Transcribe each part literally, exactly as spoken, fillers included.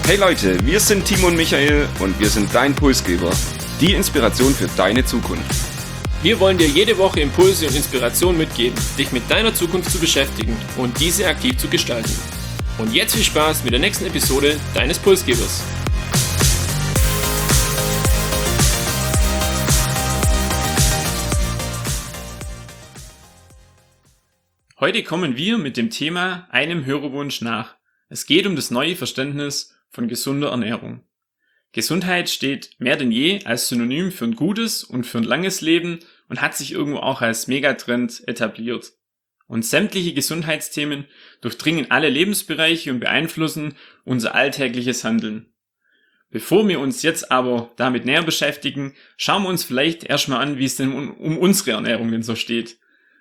Hey Leute, wir sind Timo und Michael und wir sind dein Pulsgeber. Die Inspiration für deine Zukunft. Wir wollen dir jede Woche Impulse und Inspiration mitgeben, dich mit deiner Zukunft zu beschäftigen und diese aktiv zu gestalten. Und jetzt viel Spaß mit der nächsten Episode deines Pulsgebers. Heute kommen wir mit dem Thema einem Hörerwunsch nach. Es geht um das neue Verständnis von gesunder Ernährung. Gesundheit steht mehr denn je als Synonym für ein gutes und für ein langes Leben und hat sich irgendwo auch als Megatrend etabliert. Und sämtliche Gesundheitsthemen durchdringen alle Lebensbereiche und beeinflussen unser alltägliches Handeln. Bevor wir uns jetzt aber damit näher beschäftigen, schauen wir uns vielleicht erstmal an, wie es denn um, um unsere Ernährung denn so steht.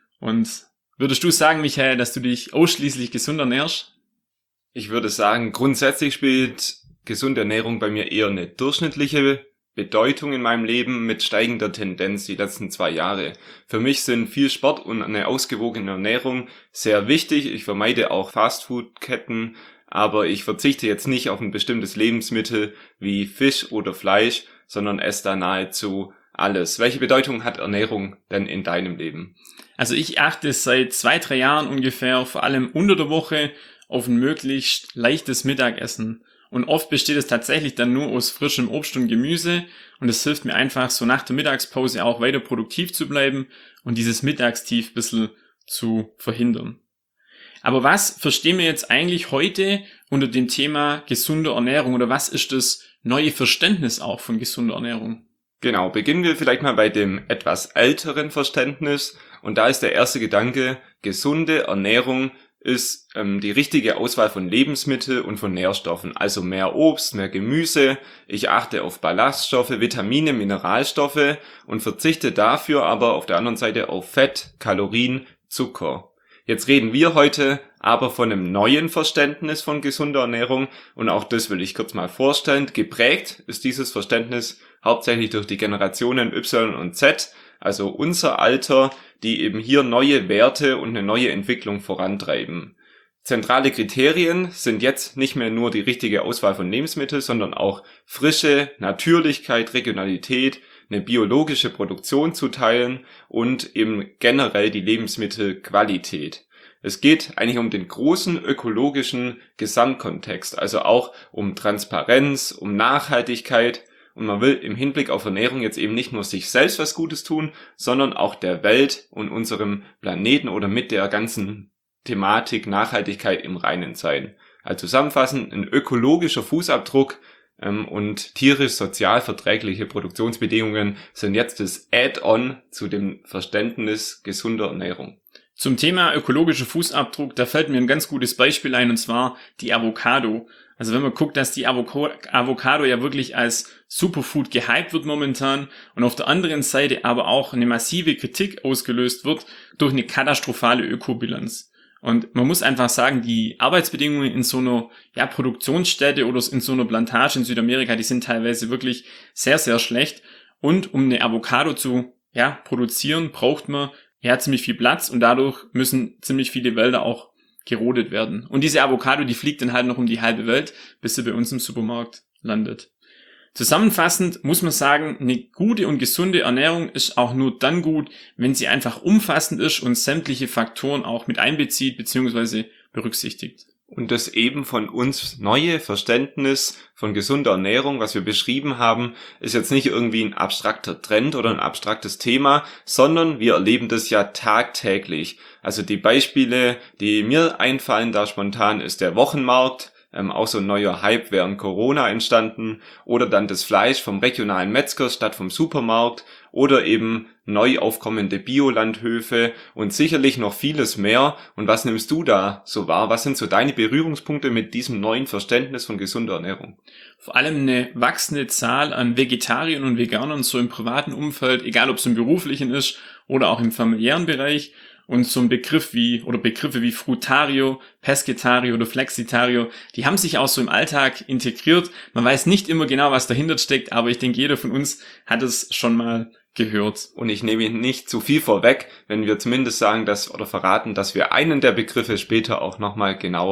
Und würdest du sagen, Michael, dass du dich ausschließlich gesund ernährst? Ich würde sagen, grundsätzlich spielt gesunde Ernährung bei mir eher eine durchschnittliche Bedeutung in meinem Leben mit steigender Tendenz die letzten zwei Jahre. Für mich sind viel Sport und eine ausgewogene Ernährung sehr wichtig. Ich vermeide auch Fastfood-Ketten, aber ich verzichte jetzt nicht auf ein bestimmtes Lebensmittel wie Fisch oder Fleisch, sondern esse da nahezu alles. Welche Bedeutung hat Ernährung denn in deinem Leben? Also ich achte seit zwei, drei Jahren ungefähr, vor allem unter der Woche, auf ein möglichst leichtes Mittagessen. Und oft besteht es tatsächlich dann nur aus frischem Obst und Gemüse und es hilft mir einfach, so nach der Mittagspause auch weiter produktiv zu bleiben und dieses Mittagstief ein bisschen zu verhindern. Aber was verstehen wir jetzt eigentlich heute unter dem Thema gesunde Ernährung oder was ist das neue Verständnis auch von gesunder Ernährung? Genau, beginnen wir vielleicht mal bei dem etwas älteren Verständnis und da ist der erste Gedanke, gesunde Ernährung ist ähm, die richtige Auswahl von Lebensmitteln und von Nährstoffen, also mehr Obst, mehr Gemüse, ich achte auf Ballaststoffe, Vitamine, Mineralstoffe und verzichte dafür aber auf der anderen Seite auf Fett, Kalorien, Zucker. Jetzt reden wir heute aber von einem neuen Verständnis von gesunder Ernährung und auch das will ich kurz mal vorstellen. Geprägt ist dieses Verständnis hauptsächlich durch die Generationen Y und Z, also unser Alter, die eben hier neue Werte und eine neue Entwicklung vorantreiben. Zentrale Kriterien sind jetzt nicht mehr nur die richtige Auswahl von Lebensmitteln, sondern auch Frische, Natürlichkeit, Regionalität, eine biologische Produktion zu teilen und eben generell die Lebensmittelqualität. Es geht eigentlich um den großen ökologischen Gesamtkontext, also auch um Transparenz, um Nachhaltigkeit. Und man will im Hinblick auf Ernährung jetzt eben nicht nur sich selbst was Gutes tun, sondern auch der Welt und unserem Planeten oder mit der ganzen Thematik Nachhaltigkeit im Reinen sein. Also zusammenfassend, ein ökologischer Fußabdruck ähm, und tierisch-sozial verträgliche Produktionsbedingungen sind jetzt das Add-on zu dem Verständnis gesunder Ernährung. Zum Thema ökologischer Fußabdruck, da fällt mir ein ganz gutes Beispiel ein, und zwar die Avocado. Also wenn man guckt, dass die Avoc- Avocado ja wirklich als Superfood gehypt wird momentan und auf der anderen Seite aber auch eine massive Kritik ausgelöst wird durch eine katastrophale Ökobilanz. Und man muss einfach sagen, die Arbeitsbedingungen in so einer ja, Produktionsstätte oder in so einer Plantage in Südamerika, die sind teilweise wirklich sehr, sehr schlecht. Und um eine Avocado zu ja, produzieren, braucht man ja ziemlich viel Platz und dadurch müssen ziemlich viele Wälder auch gerodet werden. Und diese Avocado, die fliegt dann halt noch um die halbe Welt, bis sie bei uns im Supermarkt landet. Zusammenfassend muss man sagen, eine gute und gesunde Ernährung ist auch nur dann gut, wenn sie einfach umfassend ist und sämtliche Faktoren auch mit einbezieht bzw. berücksichtigt. Und das eben von uns neue Verständnis von gesunder Ernährung, was wir beschrieben haben, ist jetzt nicht irgendwie ein abstrakter Trend oder ein abstraktes Thema, sondern wir erleben das ja tagtäglich. Also die Beispiele, die mir einfallen da spontan, ist der Wochenmarkt, ähm, auch so ein neuer Hype während Corona entstanden, oder dann das Fleisch vom regionalen Metzger statt vom Supermarkt oder eben neu aufkommende Biolandhöfe und sicherlich noch vieles mehr. Und was nimmst du da so wahr? Was sind so deine Berührungspunkte mit diesem neuen Verständnis von gesunder Ernährung? Vor allem eine wachsende Zahl an Vegetariern und Veganern so im privaten Umfeld, egal ob es im beruflichen ist oder auch im familiären Bereich. Und so ein Begriff wie, oder Begriffe wie Frutario, Pescetario oder Flexitario, die haben sich auch so im Alltag integriert. Man weiß nicht immer genau, was dahinter steckt, aber ich denke, jeder von uns hat es schon mal gehört. Und ich nehme nicht zu viel vorweg, wenn wir zumindest sagen, dass oder verraten, dass wir einen der Begriffe später auch nochmal genauer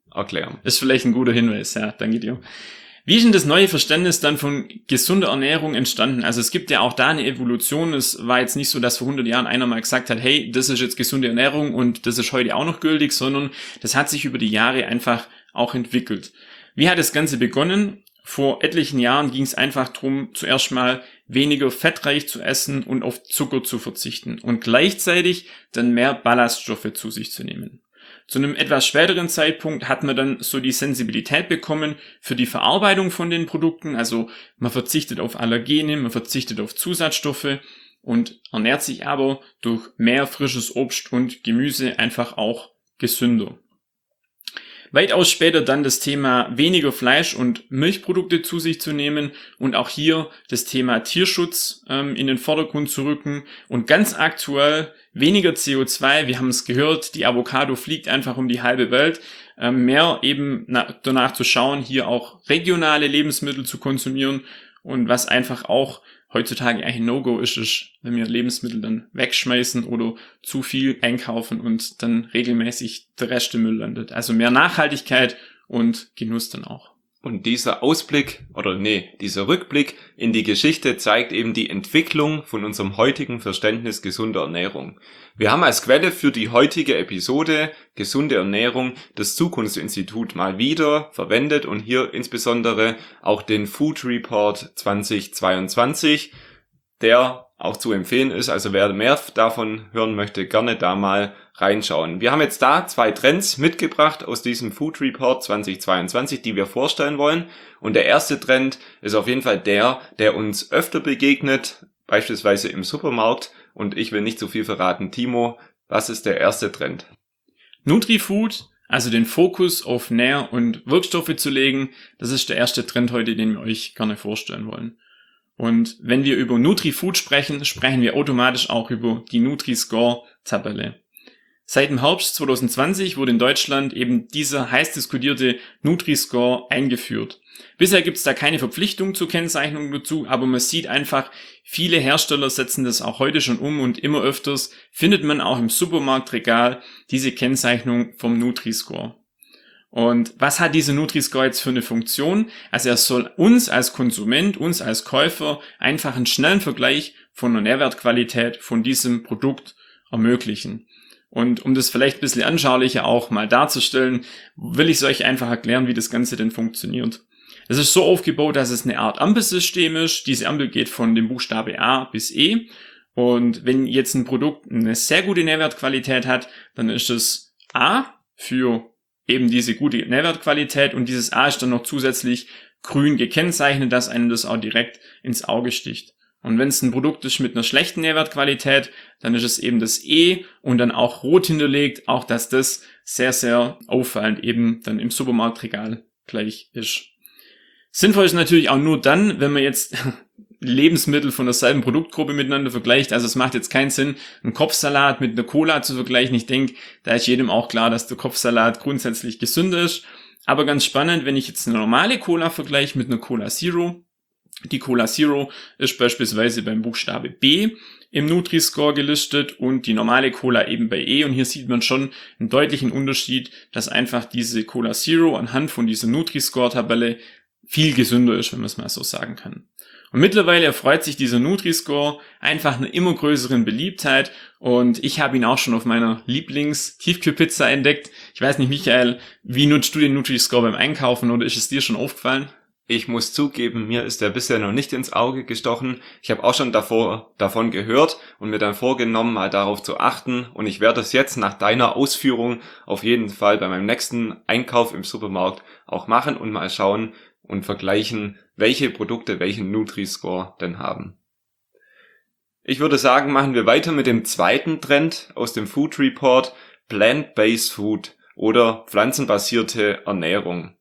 erklären. Ist vielleicht ein guter Hinweis, ja, danke dir. Wie ist denn das neue Verständnis dann von gesunder Ernährung entstanden? Also es gibt ja auch da eine Evolution. Es war jetzt nicht so, dass vor hundert Jahren einer mal gesagt hat, hey, das ist jetzt gesunde Ernährung und das ist heute auch noch gültig, sondern das hat sich über die Jahre einfach auch entwickelt. Wie hat das Ganze begonnen? Vor etlichen Jahren ging es einfach darum, zuerst mal weniger fettreich zu essen und auf Zucker zu verzichten und gleichzeitig dann mehr Ballaststoffe zu sich zu nehmen. Zu einem etwas späteren Zeitpunkt hat man dann so die Sensibilität bekommen für die Verarbeitung von den Produkten. Also man verzichtet auf Allergene, man verzichtet auf Zusatzstoffe und ernährt sich aber durch mehr frisches Obst und Gemüse einfach auch gesünder. Weitaus später dann das Thema weniger Fleisch und Milchprodukte zu sich zu nehmen und auch hier das Thema Tierschutz ähm, in den Vordergrund zu rücken und ganz aktuell weniger C O zwei, wir haben es gehört, die Avocado fliegt einfach um die halbe Welt, ähm, mehr eben na- danach zu schauen, hier auch regionale Lebensmittel zu konsumieren und was einfach auch heutzutage eigentlich ein No-Go ist, ist, wenn wir Lebensmittel dann wegschmeißen oder zu viel einkaufen und dann regelmäßig der Rest im Müll landet. Also mehr Nachhaltigkeit und Genuss dann auch. Und dieser Ausblick, oder nee, dieser Rückblick in die Geschichte zeigt eben die Entwicklung von unserem heutigen Verständnis gesunder Ernährung. Wir haben als Quelle für die heutige Episode Gesunde Ernährung das Zukunftsinstitut mal wieder verwendet und hier insbesondere auch den Food Report zweitausendzweiundzwanzig, der auch zu empfehlen ist. Also wer mehr davon hören möchte, gerne da mal reinschauen. Wir haben jetzt da zwei Trends mitgebracht aus diesem Food Report zweitausendzweiundzwanzig, die wir vorstellen wollen. Und der erste Trend ist auf jeden Fall der, der uns öfter begegnet, beispielsweise im Supermarkt. Und ich will nicht zu viel verraten. Timo, was ist der erste Trend? Nutrifood, also den Fokus auf Nähr- und Wirkstoffe zu legen, das ist der erste Trend heute, den wir euch gerne vorstellen wollen. Und wenn wir über Nutrifood sprechen, sprechen wir automatisch auch über die Nutri-Score-Tabelle. Seit dem Herbst zwanzig zwanzig wurde in Deutschland eben dieser heiß diskutierte Nutri-Score eingeführt. Bisher gibt es da keine Verpflichtung zur Kennzeichnung dazu, aber man sieht einfach, viele Hersteller setzen das auch heute schon um und immer öfters findet man auch im Supermarktregal diese Kennzeichnung vom Nutri-Score. Und was hat dieser Nutri-Score jetzt für eine Funktion? Also er soll uns als Konsument, uns als Käufer einfach einen schnellen Vergleich von der Nährwertqualität von diesem Produkt ermöglichen. Und um das vielleicht ein bisschen anschaulicher auch mal darzustellen, will ich es euch einfach erklären, wie das Ganze denn funktioniert. Es ist so aufgebaut, dass es eine Art Ampelsystem ist. Diese Ampel geht von dem Buchstabe A bis E. Und wenn jetzt ein Produkt eine sehr gute Nährwertqualität hat, dann ist es A für eben diese gute Nährwertqualität und dieses A ist dann noch zusätzlich grün gekennzeichnet, dass einem das auch direkt ins Auge sticht. Und wenn es ein Produkt ist mit einer schlechten Nährwertqualität, dann ist es eben das E und dann auch rot hinterlegt, auch dass das sehr, sehr auffallend eben dann im Supermarktregal gleich ist. Sinnvoll ist natürlich auch nur dann, wenn man jetzt Lebensmittel von derselben Produktgruppe miteinander vergleicht. Also es macht jetzt keinen Sinn, einen Kopfsalat mit einer Cola zu vergleichen. Ich denke, da ist jedem auch klar, dass der Kopfsalat grundsätzlich gesünder ist. Aber ganz spannend, wenn ich jetzt eine normale Cola vergleiche mit einer Cola Zero. Die Cola Zero ist beispielsweise beim Buchstabe B im Nutri-Score gelistet und die normale Cola eben bei E. Und hier sieht man schon einen deutlichen Unterschied, dass einfach diese Cola Zero anhand von dieser Nutri-Score-Tabelle viel gesünder ist, wenn man es mal so sagen kann. Und mittlerweile erfreut sich dieser Nutri-Score einfach einer immer größeren Beliebtheit und ich habe ihn auch schon auf meiner Lieblings-Tiefkühlpizza entdeckt. Ich weiß nicht, Michael, wie nutzt du den Nutri-Score beim Einkaufen oder ist es dir schon aufgefallen? Ich muss zugeben, mir ist der bisher noch nicht ins Auge gestochen. Ich habe auch schon davor davon gehört und mir dann vorgenommen, mal darauf zu achten. Und ich werde es jetzt nach deiner Ausführung auf jeden Fall bei meinem nächsten Einkauf im Supermarkt auch machen und mal schauen und vergleichen, welche Produkte welchen Nutri-Score denn haben. Ich würde sagen, machen wir weiter mit dem zweiten Trend aus dem Food Report, Plant-Based Food oder pflanzenbasierte Ernährung.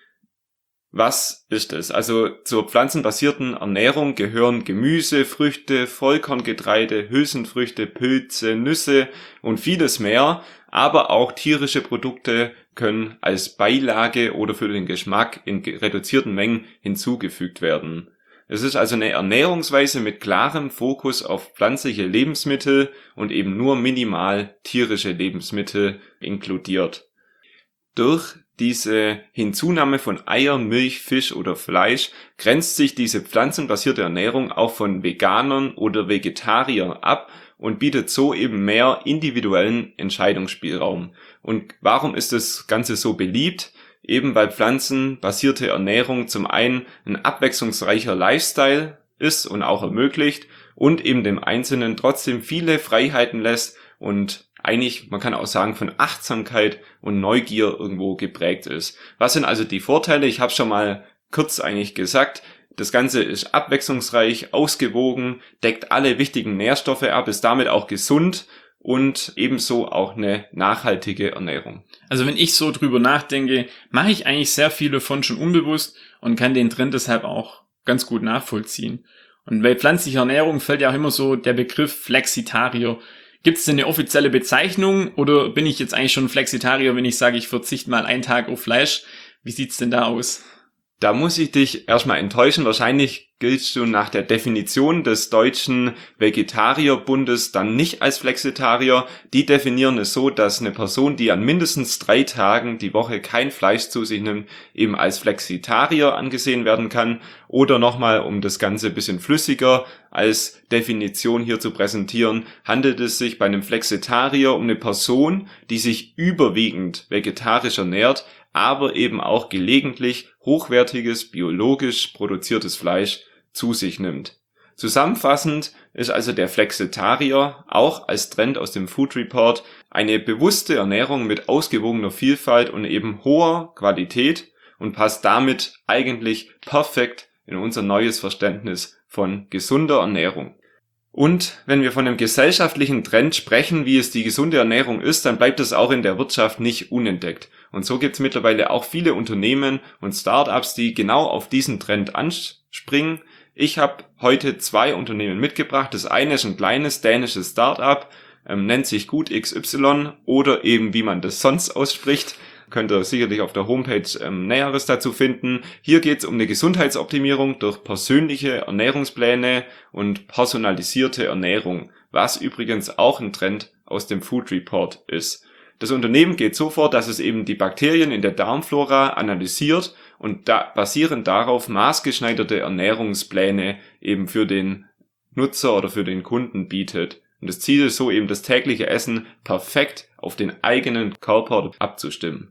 Was ist es? Also zur pflanzenbasierten Ernährung gehören Gemüse, Früchte, Vollkorngetreide, Hülsenfrüchte, Pilze, Nüsse und vieles mehr, aber auch tierische Produkte können als Beilage oder für den Geschmack in reduzierten Mengen hinzugefügt werden. Es ist also eine Ernährungsweise mit klarem Fokus auf pflanzliche Lebensmittel und eben nur minimal tierische Lebensmittel inkludiert. Durch diese Hinzunahme von Eier, Milch, Fisch oder Fleisch grenzt sich diese pflanzenbasierte Ernährung auch von Veganern oder Vegetariern ab und bietet so eben mehr individuellen Entscheidungsspielraum. Und warum ist das Ganze so beliebt? Eben weil pflanzenbasierte Ernährung zum einen ein abwechslungsreicher Lifestyle ist und auch ermöglicht und eben dem Einzelnen trotzdem viele Freiheiten lässt und eigentlich, man kann auch sagen, von Achtsamkeit und Neugier irgendwo geprägt ist. Was sind also die Vorteile? Ich habe schon mal kurz eigentlich gesagt. Das Ganze ist abwechslungsreich, ausgewogen, deckt alle wichtigen Nährstoffe ab, ist damit auch gesund und ebenso auch eine nachhaltige Ernährung. Also wenn ich so drüber nachdenke, mache ich eigentlich sehr viel davon schon unbewusst und kann den Trend deshalb auch ganz gut nachvollziehen. Und bei pflanzlicher Ernährung fällt ja auch immer so der Begriff Flexitarier. Gibt es denn eine offizielle Bezeichnung oder bin ich jetzt eigentlich schon Flexitarier, wenn ich sage, ich verzichte mal einen Tag auf Fleisch? Wie sieht's denn da aus? Da muss ich dich erstmal enttäuschen. Wahrscheinlich giltst du nach der Definition des Deutschen Vegetarierbundes dann nicht als Flexitarier. Die definieren es so, dass eine Person, die an mindestens drei Tagen die Woche kein Fleisch zu sich nimmt, eben als Flexitarier angesehen werden kann. Oder nochmal, um das Ganze ein bisschen flüssiger als Definition hier zu präsentieren, handelt es sich bei einem Flexitarier um eine Person, die sich überwiegend vegetarisch ernährt, aber eben auch gelegentlich hochwertiges, biologisch produziertes Fleisch zu sich nimmt. Zusammenfassend ist also der Flexitarier auch als Trend aus dem Food Report eine bewusste Ernährung mit ausgewogener Vielfalt und eben hoher Qualität und passt damit eigentlich perfekt in unser neues Verständnis von gesunder Ernährung. Und wenn wir von einem gesellschaftlichen Trend sprechen, wie es die gesunde Ernährung ist, dann bleibt es auch in der Wirtschaft nicht unentdeckt. Und so gibt es mittlerweile auch viele Unternehmen und Startups, die genau auf diesen Trend anspringen. Ich habe heute zwei Unternehmen mitgebracht. Das eine ist ein kleines dänisches Startup, ähm, nennt sich Gut X Y oder eben wie man das sonst ausspricht. Könnt ihr sicherlich auf der Homepage ähm, Näheres dazu finden. Hier geht es um eine Gesundheitsoptimierung durch persönliche Ernährungspläne und personalisierte Ernährung, was übrigens auch ein Trend aus dem Food Report ist. Das Unternehmen geht so vor, dass es eben die Bakterien in der Darmflora analysiert und da, basierend darauf maßgeschneiderte Ernährungspläne eben für den Nutzer oder für den Kunden bietet. Und das Ziel ist so eben, das tägliche Essen perfekt auf den eigenen Körper abzustimmen.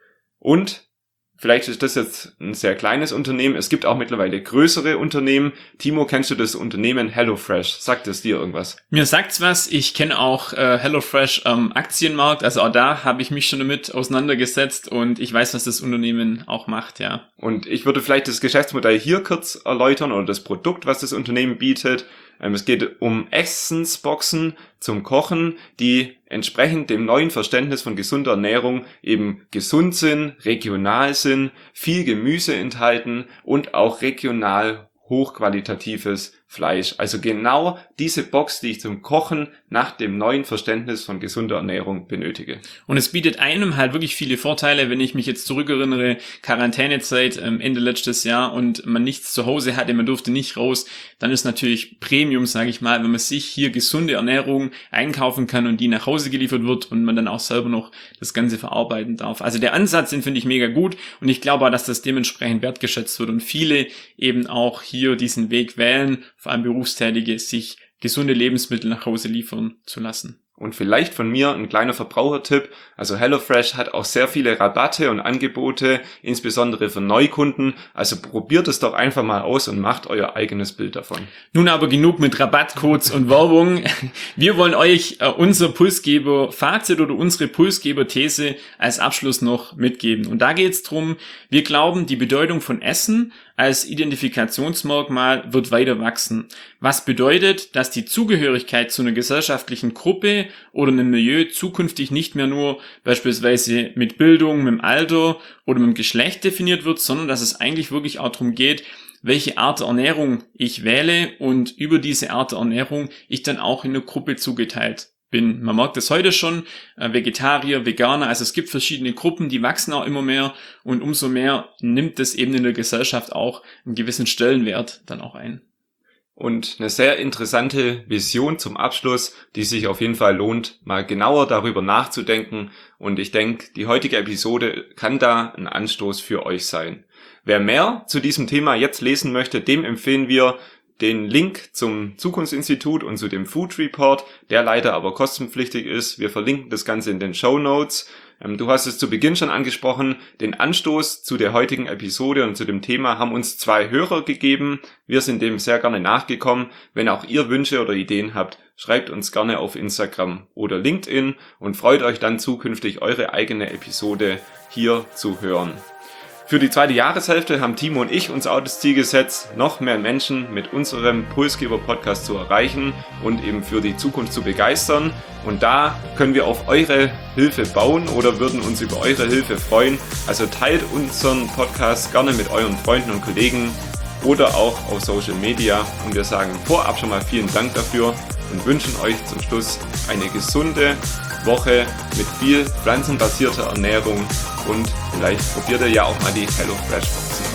Und vielleicht ist das jetzt ein sehr kleines Unternehmen. Es gibt auch mittlerweile größere Unternehmen. Timo, kennst du das Unternehmen HelloFresh? Sagt es dir irgendwas? Mir sagt's was. Ich kenne auch äh, HelloFresh am Aktienmarkt. Also auch da habe ich mich schon damit auseinandergesetzt und ich weiß, was das Unternehmen auch macht, ja. Und ich würde vielleicht das Geschäftsmodell hier kurz erläutern oder das Produkt, was das Unternehmen bietet. Es geht um Essensboxen zum Kochen, die entsprechend dem neuen Verständnis von gesunder Ernährung eben gesund sind, regional sind, viel Gemüse enthalten und auch regional hochqualitatives Fleisch. Also genau diese Box, die ich zum Kochen nach dem neuen Verständnis von gesunder Ernährung benötige. Und es bietet einem halt wirklich viele Vorteile, wenn ich mich jetzt zurückerinnere, Quarantänezeit ähm, Ende letztes Jahr und man nichts zu Hause hatte, man durfte nicht raus, dann ist natürlich Premium, sage ich mal, wenn man sich hier gesunde Ernährung einkaufen kann und die nach Hause geliefert wird und man dann auch selber noch das Ganze verarbeiten darf. Also der Ansatz, den finde ich mega gut und ich glaube auch, dass das dementsprechend wertgeschätzt wird und viele eben auch hier diesen Weg wählen, vor allem Berufstätige, sich gesunde Lebensmittel nach Hause liefern zu lassen. Und vielleicht von mir ein kleiner Verbrauchertipp. Also HelloFresh hat auch sehr viele Rabatte und Angebote, insbesondere für Neukunden. Also probiert es doch einfach mal aus und macht euer eigenes Bild davon. Nun aber genug mit Rabattcodes und Werbung. Wir wollen euch äh, unser Pulsgeber-Fazit oder unsere Pulsgeber-These als Abschluss noch mitgeben. Und da geht es darum, wir glauben, die Bedeutung von Essen als Identifikationsmerkmal wird weiter wachsen. Was bedeutet, dass die Zugehörigkeit zu einer gesellschaftlichen Gruppe oder einem Milieu zukünftig nicht mehr nur beispielsweise mit Bildung, mit dem Alter oder mit dem Geschlecht definiert wird, sondern dass es eigentlich wirklich auch darum geht, welche Art der Ernährung ich wähle und über diese Art der Ernährung ich dann auch in eine Gruppe zugeteilt bin. Man merkt das heute schon, äh, Vegetarier, Veganer, also es gibt verschiedene Gruppen, die wachsen auch immer mehr und umso mehr nimmt das eben in der Gesellschaft auch einen gewissen Stellenwert dann auch ein. und eine sehr interessante Vision zum Abschluss, die sich auf jeden Fall lohnt, mal genauer darüber nachzudenken. Und ich denke, die heutige Episode kann da ein Anstoß für euch sein. Wer mehr zu diesem Thema jetzt lesen möchte, dem empfehlen wir den Link zum Zukunftsinstitut und zu dem Food Report, der leider aber kostenpflichtig ist. Wir verlinken das Ganze in den Shownotes. Ähm, du hast es zu Beginn schon angesprochen. Den Anstoß zu der heutigen Episode und zu dem Thema haben uns zwei Hörer gegeben. Wir sind dem sehr gerne nachgekommen. Wenn auch ihr Wünsche oder Ideen habt, schreibt uns gerne auf Instagram oder LinkedIn und freut euch dann zukünftig, eure eigene Episode hier zu hören. Für die zweite Jahreshälfte haben Timo und ich uns auch das Ziel gesetzt, noch mehr Menschen mit unserem Pulsgeber-Podcast zu erreichen und eben für die Zukunft zu begeistern. Und da können wir auf eure Hilfe bauen oder würden uns über eure Hilfe freuen. Also teilt unseren Podcast gerne mit euren Freunden und Kollegen oder auch auf Social Media. Und wir sagen vorab schon mal vielen Dank dafür und wünschen euch zum Schluss eine gesunde Woche mit viel pflanzenbasierter Ernährung und vielleicht probiert ihr ja auch mal die HelloFresh Boxen.